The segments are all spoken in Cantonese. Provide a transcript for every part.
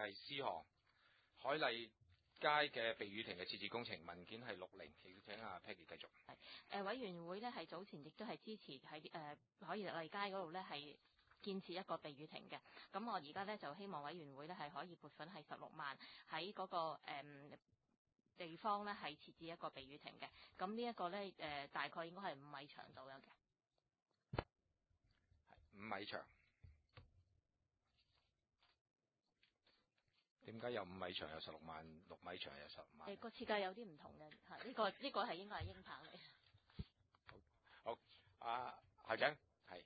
係 C 項海麗街嘅避雨亭嘅設置工程，文件係60，請阿 Peggy 繼續。 委員會咧係早前亦都係支持喺海麗街嗰度咧係建設一個避雨亭嘅。咁我而家咧就希望委員會咧係可以撥款係16萬喺嗰個地方咧係設置一個避雨亭嘅。咁呢一個咧大概應該係5米長度嘅。 係5米長。點解有5米長有16萬，6米長有15萬？ 個設計有啲唔同嘅嚇，呢個係應該係英棚嚟。 好，校長係。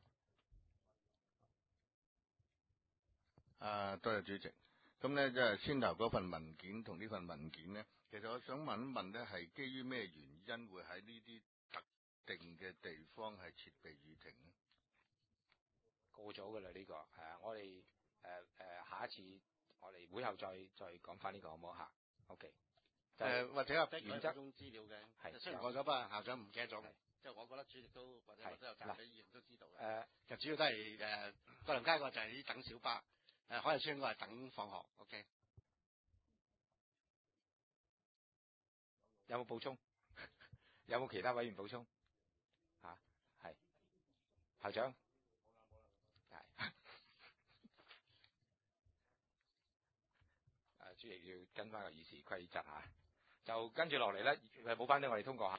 多謝主席。咁咧即係先頭嗰份文件同呢份文件咧，其實我想問一問咧，係基於咩原因會喺呢啲特定嘅地方係設避雨亭咧？ 過咗㗎啦呢個，我哋下一次我哋會後再講翻呢個好唔好嚇 ？OK。 或者有原則中資料嘅， 係雖然過咗，不過校長唔記得咗嘅，即係我覺得主席都或者有其他議員都知道嘅。其實主要都係桂林街個就係啲等小巴，海麗村嗰個係等放學。OK。 有冇補充？有冇其他委員補充？係校長。主席要跟翻個議事規則嚇，就跟住落嚟咧，補翻啲我哋通過下。